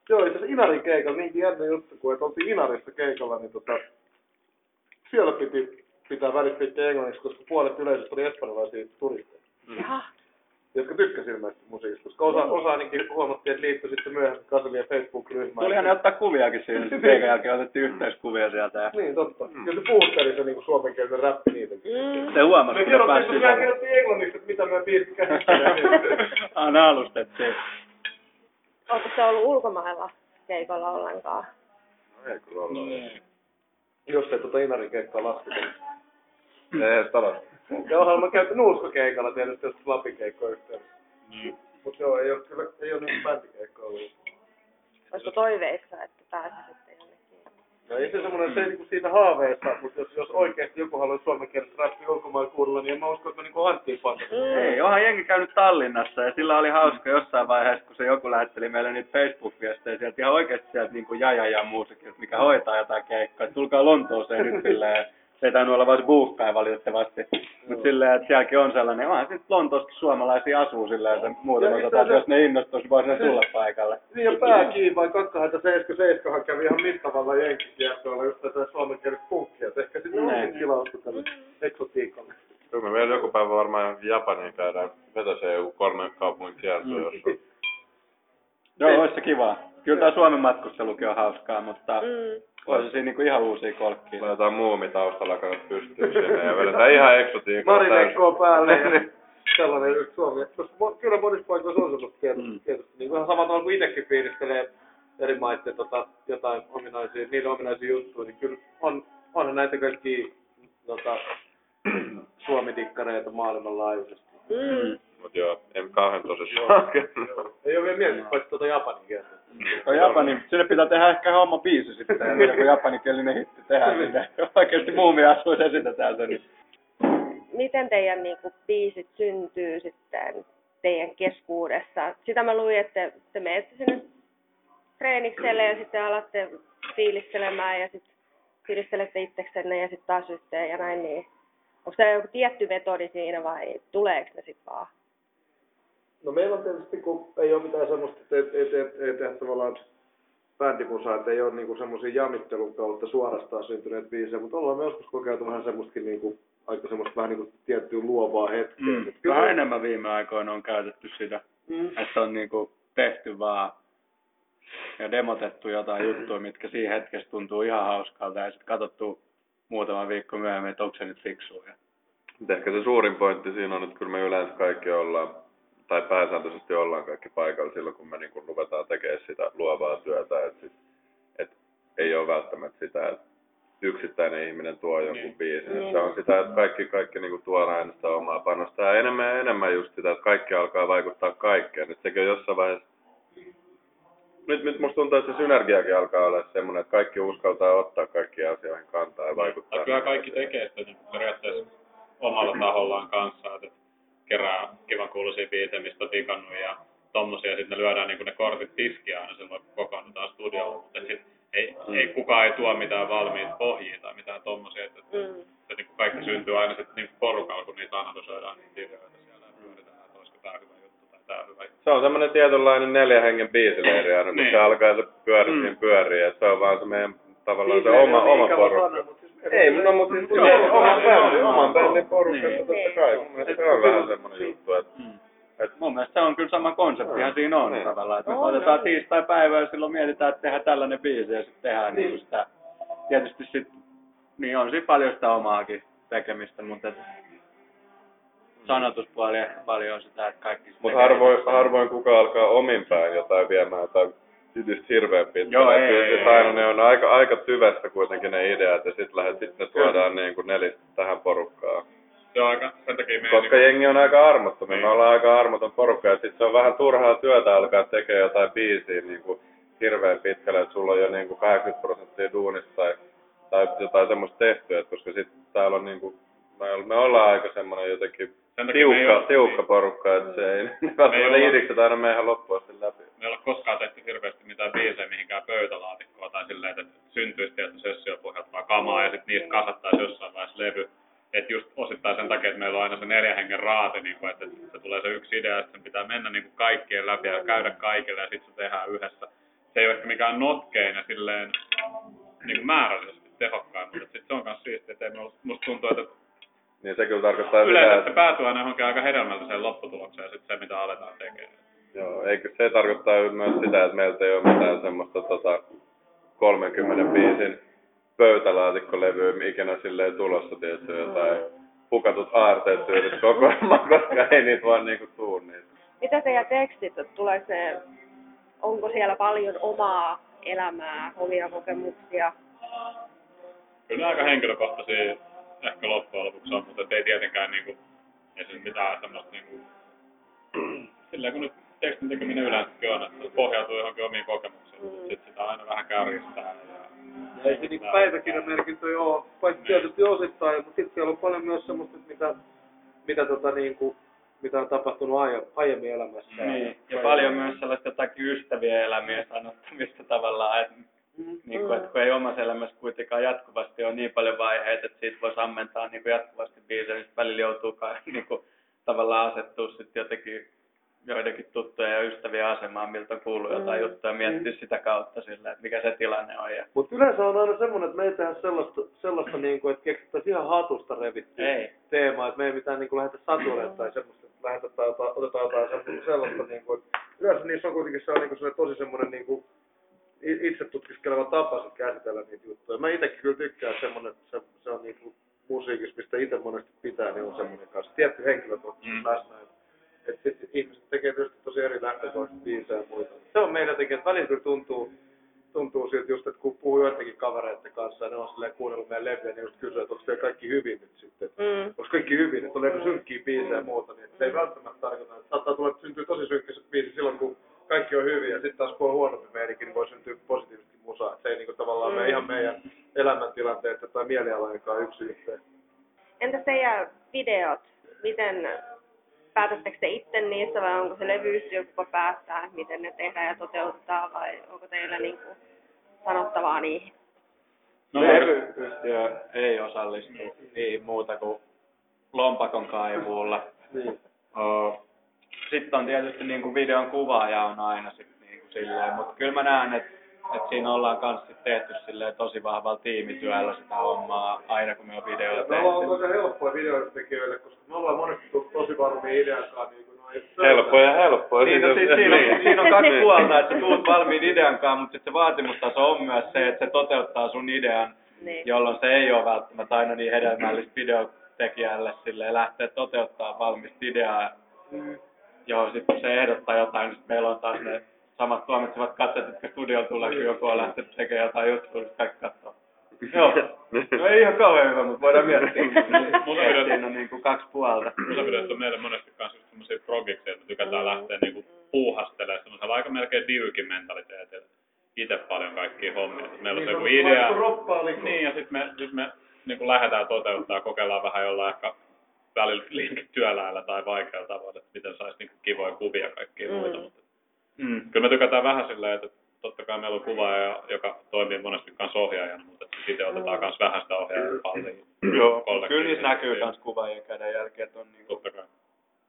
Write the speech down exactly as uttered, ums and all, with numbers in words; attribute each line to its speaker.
Speaker 1: Joo, itse asiassa Inarin keikalla, niinkin jännä juttu, kun et oltiin Inarissa keikalla, niin tota, siellä piti pitää välispiikkiä englanniksi, koska puolet yleisöstä oli espanjalaisia turisteja.
Speaker 2: Mm. Jaha.
Speaker 1: Jotka tykkäsivät ilmeisesti musiikista, koska osa, osa ainakin huomattiin, että liittyi sitten myöhemmin Kaselien Facebook-ryhmään.
Speaker 2: Tulihan ne ottaa kuviakin siinä, keikan jälkeen otettiin yhteiskuvia sieltä. Ja...
Speaker 1: Niin, totta. Mm. Ja se puhutteli se niin suomenkielinen räppi niitäkin.
Speaker 2: Mm. Se huomasi, kun ne pääsi
Speaker 1: sisällä. Me kerrottiin englanniksi, että mitä me biisit käsittelemme.
Speaker 2: Aina alustettiin.
Speaker 3: Oletko se ollut ulkomailla keikolla ollenkaan?
Speaker 1: No ei kyllä ollut. Mm. Jos ei tuota Inarin keikkaa lasketa.
Speaker 4: Ei edes talas.
Speaker 1: Ja onhan mä käyty nuuskakeikalla tietysti, jos Lapikeikkoa yhteydessä.
Speaker 4: Mm.
Speaker 1: Mut joo, ei oo kyllä, ei oo niinku bändikeikkoa ollut.
Speaker 3: Olisiko toiveissa, että pääsisitte jonnekin?
Speaker 1: No ei se semmonen, se ei niinku siitä haaveessa, mutta jos, jos oikeesti joku haluaa suomenkielistä räppiä ulkomailla kuulla, niin en mä usko, että mä niinku Anttiin panna.
Speaker 2: Mm. Ei, onhan jengi käynyt Tallinnassa ja sillä oli hauska jossain vaiheessa, kun se joku lähetteli meille niitä Facebook-viestejä sieltä ihan oikeesti sieltä niinku jajaja musiikista, mikä hoitaa jotain keikkaa. Tulkaa Lontooseen nyt silleen. Se ei tainnut olla vaan se buuhkaja valitettavasti. Mutta silleen, että sielläkin on sellainen, onhan sitten Lontoossakin suomalaisia asuu silleen, että muuten osataan, että jos ne innostuisi, voisi ne tulla paikalle.
Speaker 1: Niin ja pääkiin vai kaksikymmentäseitsemän kävi ihan mittavalla jenkkikiertoilla just tätä suomenkielistä punkkia. Ehkä sitten onkin tilausta tälle eksotiikalle.
Speaker 4: Kyllä me vielä joku päivä varmaan Japaniin käydään vetäseen joku kolmen kaupungin kiertoa jossain.
Speaker 2: Joo, olisi se kivaa. Kyllä tää Suomen matkustelukin on hauskaa, mutta... Mm. Olisi siinä niinku ihan uusia kolkkia.
Speaker 4: Laitetaan muumi taustalla, kannat pystyy sinne ja vedetään ihan eksotiikkaa.
Speaker 1: Marinekkoa päälle. Sellainen yksi Suomi. Kyllä monissa paikoissa on semmoista tietysti. Mm. Niin ihan samalla tavalla kuin itsekin piiristelee eri maiden tota, jotain ominaisia, niille ominaisia juttuja, niin kyllä on, onhan näitä kaikkia tota, suomidikkareita maailmanlaajuisesti.
Speaker 3: Mm.
Speaker 4: Mut joo, en kauhean tosissaan.
Speaker 1: Ei oo vielä miettinyt paitsi tuota japanin kieltä.
Speaker 2: No Japani, sinne pitää tehdä ehkä homma biisi sitten, ja joku japanikielinen hitti tehdään sinne. Oikeesti muumiasuissa esitetään sen.
Speaker 3: Miten teidän niinku biisit syntyy sitten teidän keskuudessa? Sitä mä luin, että te menette sinne treenikselle ja sitten alatte fiilistelemään ja sitten fiilistelette itseksenne ja sitten taas yhteen ja näin. Niin. Onko se joku tietty metodi siinä vai tuleeko ne sitten vaan?
Speaker 1: No meillä on tietysti, kun ei ole mitään semmoista, että ei, ei, ei, ei tehdä tavallaan bändimusaa, että ei ole niinku semmoisia jamittelun kautta suorastaan syntyneet biisejä, mutta ollaan me joskus kokeiltu vähän semmoistakin niinku, aika semmoista vähän niinku tiettyä luovaa hetkeä.
Speaker 2: Mm. Vähän kyllä enemmän viime aikoina on käytetty sitä, mm. että on niinku tehty vaan ja demotettu jotain juttuja, mitkä siinä hetkessä tuntuu ihan hauskalta ja sitten katsottu muutama viikko myöhemmin, että onko se nyt fiksua.
Speaker 4: Ehkä se suurin pointti siinä on, että kyllä me yleensä kaikki ollaan, tai pääsääntöisesti ollaan kaikki paikalla silloin, kun me niin kun ruvetaan tekemään sitä luovaa työtä. Että sit, et ei ole välttämättä sitä, että yksittäinen ihminen tuo jonkun niin biisin. Niin. Se on sitä, että kaikki, kaikki niin tuodaan aina sitä omaa panosta. Ja enemmän ja enemmän just sitä, että kaikki alkaa vaikuttaa kaikkeen. Nyt sekin on jossain vaiheessa. Nyt, nyt musta tuntuu, että se synergiakin alkaa olla semmoinen, että kaikki uskaltaa ottaa kaikkiin asioihin kantaa ja vaikuttaa.
Speaker 5: Ja kyllä kaikki tekee sitä niin periaatteessa omalla tahollaan kanssa, että kerää kivan kuuluisia biisejä, mistä on tikannut ja tommosia, sitten ne lyödään niin ne kortit tiskiä aina silloin, kun kokoonnutaan studiolla, mutta sit ei, mm. ei kukaan ei tuo mitään valmiita pohjia tai mitään tommosia, että, mm. että, että niin kaikki syntyy aina sitten niin porukalla, kun niitä analysoidaan niitä ideoita siellä ja pyöritään, että olisiko tää hyvä juttu tai tää hyvä juttu.
Speaker 4: Se on semmoinen tietynlainen neljän hengen biisileiri aina, kun niin se alkaa se pyöri mm. siinä pyörii, että se on vaan se meidän tavallaan se oma, oma porukka. Ei, no mutta siis oman bändin, oman bändin porukasta niin totta kai. Mun mielestä se on vähän semmoinen juttu, että
Speaker 2: mm. et mun mielestä se on kyllä sama konseptihan siinä on niin tavallaan, että me otetaan tiistai-päivä ja silloin mietitään, että tehdään tällainen biisi ja sitten tehdään niin niin sitä. Tietysti sit, niin on siinä paljon sitä omaakin tekemistä, mutta et sanotuspuoli ehkä paljon sitä, että kaikki se
Speaker 4: mutta harvoin, harvoin kuka alkaa omin päin jotain viemään jotain just hirveän pitkälle. Aina ne on aika, aika tyvestä kuitenkin ne ideat ja sitten lähdet sit ne tuodaan niin kuin nelistä tähän porukkaan.
Speaker 5: Se on aika, sen takia me
Speaker 4: koska niin jengi on aika armottomia, me ollaan aika armoton porukka ja sitten se on vähän turhaa työtä alkaa tekemään jotain biisiä niin kuin hirveän pitkälle, että sulla on jo niin kuin kahdeksankymmentä prosenttia duunista tai, tai jotain semmoista tehtyä, koska sitten täällä on niin kuin, me ollaan aika semmoinen jotenkin tiukka, tiukka niin porukka, että se ei välttämättä idikset aina meidän loppuun asti läpi.
Speaker 5: Me ei ole koskaan tehty hirveästi mitään biisejä mihinkään pöytälaatikkoon tai silleen, että syntyisi tietty sessiopohjalta vaan kamaa ja sitten niistä kasattaisi jossain vaiheessa levy. Että just osittain sen takia, että meillä on aina se neljän hengen raati, niin kun, että se tulee se yksi idea, että sen pitää mennä niin kuin kaikkien läpi ja käydä kaikille ja sitten se tehdään yhdessä. Se ei ole ehkä mikään notkein ja silleen niin kuin määrällisesti tehokkain, mutta sit se on kans siistiä, että ei me musta tuntuu, että
Speaker 4: Niin se kyllä tarkoittaa
Speaker 5: yleensä
Speaker 4: sitä,
Speaker 5: se päätyy aina johonkin aika hedelmälliseen lopputulokseen sit se, mitä aletaan tekemään.
Speaker 4: joo, eikö se tarkoittaa myös sitä, että meiltä ei ole mitään semmoista tota, kolmenkymmenen biisin pöytälaatikkolevyä ikinä silleen tulossa, tietysti jotain hukatut aarteet tyylit kokoelmaa, koska ei niitä vaan niinku tuu niitä.
Speaker 3: Mitä teidän tekstit, tuleeko ne, onko siellä paljon omaa elämää, omia kokemuksia?
Speaker 5: Kyllä ne aika henkilökohtaisia ehkä loppujen lopuksi on, mutta ei tietenkään niinku, ei se mitään semmoista niinku, sillä kun nyt tekstin tekeminen yleensäkin on, että se pohjautuu johonkin omiin kokemuksiin, mm. mutta sitten sitä aina vähän kärjistää.
Speaker 1: Ja ei se niinku päiväkirjamerkintöjä ole, paitsi tietysti osittain, mutta sitten siellä on paljon myös semmoista, mitä, mitä, tota, niinku, mitä on tapahtunut aie, aiemmin elämässä.
Speaker 2: Niin, ja paljon myös sellaista jotakin ystävien elämien sanottamista tavallaan, että mm. niin kuin, että kun ei omassa elämässä kuitenkaan jatkuvasti ole niin paljon vaiheita, että siitä voisi ammentaa niin kuin jatkuvasti biisejä, niin välillä joutuu niin kuin, tavallaan asettua sitten jotenkin joidenkin tuttuja ja ystävien asemaan, miltä on kuullut jotain mm. juttuja, ja miettiä mm. sitä kautta sillä, että mikä se tilanne on. Ja...
Speaker 1: Mutta yleensä on aina semmoinen, että me ei tehdä sellaista, sellaista niin kuin, että keksittäisiin ihan hatusta revittyä teemaa, että me ei mitään niin kuin lähdetä satuille tai semmoista, että lähdetä tai otetaan jotain sellaista, niin kuin, että yleensä niissä on kuitenkin se on niin kuin tosi semmoinen niin kuin itse tutkiskeleva tapa sit käsitellä niitä juttuja. Mä itsekin kyllä tykkään semmoinen, että se, se on niin kuin musiikissa, mistä itse monesti pitää, niin on semmoinen kanssa tietty henkilökohtaisesti mm. läsnä. Että sitten ihmiset tekee tietysti tosi eri lähtökohdista biisejä ja muita. Se on meidän tekijä, että välillä kyllä tuntuu, tuntuu siltä just, että kun puhuu joidenkin kavereiden kanssa ja ne on silleen kuunnellut meidän levyjä, niin just kysyy, että onko teillä kaikki hyvin nyt sitten. Mm. Onko kaikki hyvin, että on joku synkkiä biisejä ja muuta. Niin se ei välttämättä tarkoita, että saattaa tulla, että syntyy tosi synkkiset biisi silloin, kun kaikki on hyvin ja sitten taas kun on huonompi meininki, niin voi syntyä positiivisesti musaa. Että se ei niinku tavallaan mm. mene ihan meidän elämäntilanteet tai mielialainkaan yksi yhteen.
Speaker 3: Entäs teidän videot? Miten päätättekö te itse niissä vai onko se levyyhtiö, joka päättää, miten ne tehdään ja toteutetaan vai onko teillä niin kuin sanottavaa niihin?
Speaker 2: No levyyhtiö ei osallistu niihin muuta kuin lompakon kaivuulla. Niin. Sitten on tietysti niin kuin videon kuvaaja on aina sit niin kuin silleen, mutta kyllä mä näen, että et siinä ollaan kanssa tehty silleen tosi vahvalla tiimityöllä sitä hommaa aina kun me on videoita tehty.
Speaker 1: Me ollaan tosi helppoa videoita tekijöille, koska me ollaan monesti tullut tosi varmiin ideankaan. Niin
Speaker 4: helppoa ja helppoa.
Speaker 2: Niin, no, siis siinä, on, siinä on kaksi puolta, että sä tulet valmiin ideankaan, mutta sitten se vaatimustaso on myös se, että se toteuttaa sun idean, niin. Jolloin se ei ole välttämättä aina niin hedelmällistä videotekijälle silleen lähteä toteuttaa valmista ideaa. Mm. Joo, sitten kun se ehdottaa jotain, niin meillä on taas ne samat tuomitsevat katseet, jotka studiolla tulee, kun joku on lähtenyt tekemään jotain juttua, niin kaikki katsoo. Joo, no ei ihan kauhean hyvä, mutta voidaan miettiä. Siinä on niin kuin kaksi puolta.
Speaker 5: Musavideot on meille monesti kanssa semmoisia progikseja, että tykätään mm. lähteä niin kuin puuhastelemaan semmoisella aika melkein diukin mentaliteetillä. Itse paljon kaikkia hommia. Meillä on niin, se joku idea. Niin, ja sitten me, sit me niin kuin lähdetään toteuttaa, kokeillaan vähän jollain ehkä välillä liiketyöläillä tai vaikealla tavalla, että miten saisi niin kuin kivoja kuvia ja kaikkia mm. muita. Mutta mm. kyllä me tykätään vähän silleen, että totta kai meillä on kuvaaja, joka toimii monesti kanssa ohjaajana, mutta sitten otetaan myös vähän sitä ohjaajan paljon.
Speaker 2: Joo, kyllä niissä näkyy myös kuvaajien kädenjälki, että on niin
Speaker 5: totta kai.